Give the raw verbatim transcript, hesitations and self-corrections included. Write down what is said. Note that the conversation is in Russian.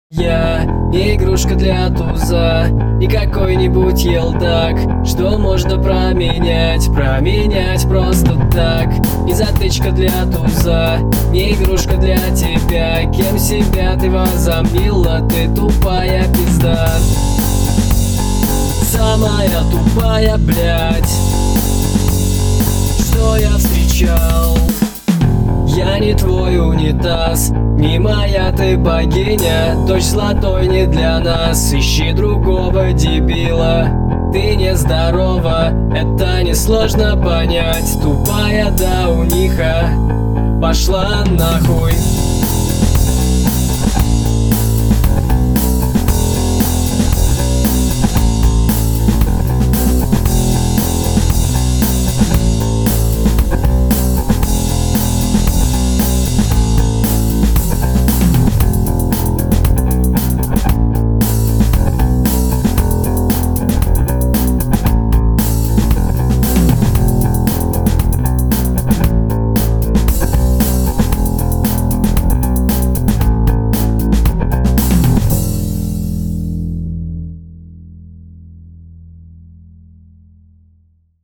Я не игрушка для туза, не какой-нибудь елдак, что можно променять, променять просто так. Не затычка для туза, не игрушка для тебя. Кем себя ты возомнила, ты тупая пизда. Самая тупая, блядь, что я встречал. Я не твой унитаз, не моя ты богиня, дочь золотой не для нас. Ищи другого дебила, ты нездорова, это несложно понять. Тупая дауниха, пошла нахуй.